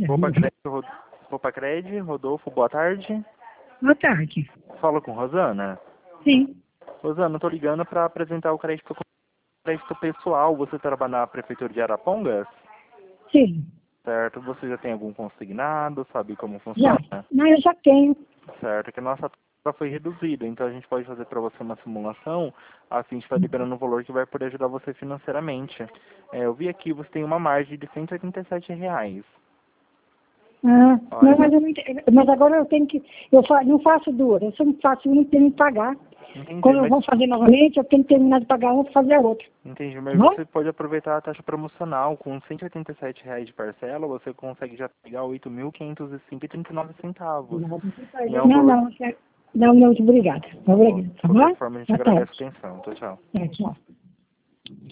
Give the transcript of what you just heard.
Cred, Rodolfo, boa tarde. Boa tarde. Falo com Rosana. Sim. Rosana, eu tô ligando para apresentar o crédito pessoal. Você trabalha na Prefeitura de Arapongas? Sim. Certo. Você já tem algum consignado? Sabe como Já. funciona? Não, eu já tenho. Certo, que a nossa taxa foi reduzida, então a gente pode fazer para você uma simulação, assim, a gente está liberando um valor que vai poder ajudar você financeiramente. Eu vi aqui, você tem uma margem de R$ 187. Ah, Olha, não, mas, eu não entendi. Mas agora eu tenho que... não faço duas, eu só faço uma e tenho que pagar. entendi, Quando eu mas, vou fazer novamente, eu tenho que terminar de pagar uma para fazer a outra. entendi, mas Bom? você pode aproveitar a taxa promocional. Com R$ 187 de parcela, você consegue já pegar R$ 8.505,39. E é um Não, valor... não, não, muito obrigada. Obrigada, De tá qualquer bom? forma, a gente Boa agradece a tarde. atenção. Tchau, tchau. Tchau.